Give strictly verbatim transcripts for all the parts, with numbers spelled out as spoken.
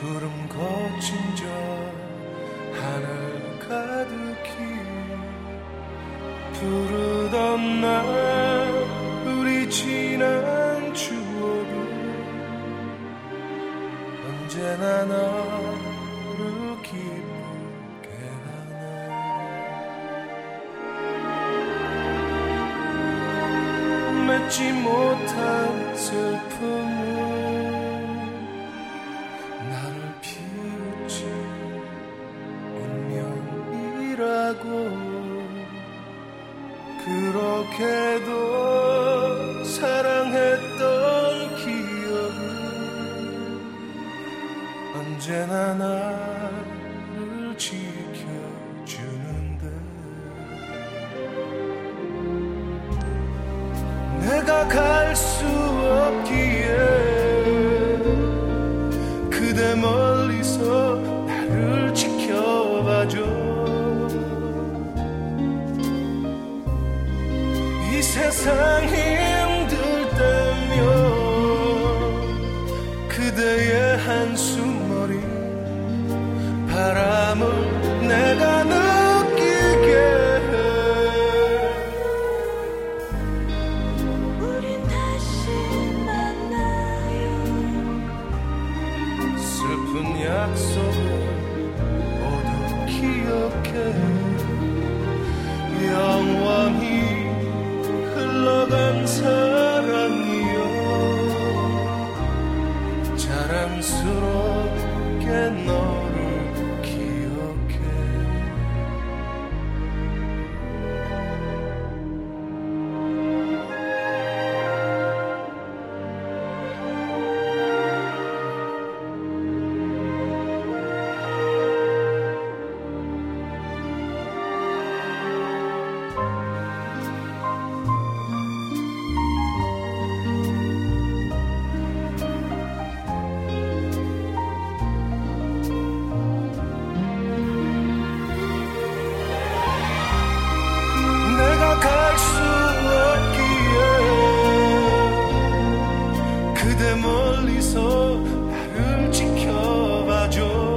구름 거친 저 하늘 가득히 부르던 날 우리 지난 추억은 언제나 나를 기쁘게 하네. 맺지 못한 슬픔은 나를 비웃지 운명이라고. 그렇게도 사랑했던 기억은 언제나 나를 지켜주는데. 내가 갈 수 없기에 그대 멀리서 나를 지켜봐줘. 이 세상 힘들 때면 그대의 한숨머리 바람을 내가 느끼게 해. 우린 다시 만나요. 슬픈 약속을 모두 기억해. 영원히 흘러간 사랑이여 자랑스럽게 너를 기억해. 갈 수 없기에 그대 멀리서 나를 지켜봐줘.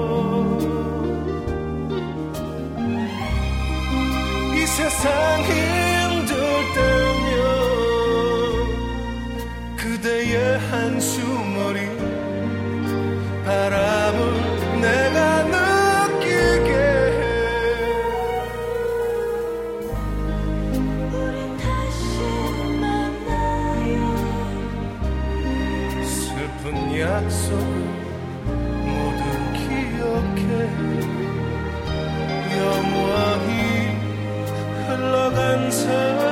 이 세상 힘들 때면 그대의 한숨머리 바람을 내가 느끼게 해. 약속을 모두 기억해. 영원히 흘러간 사랑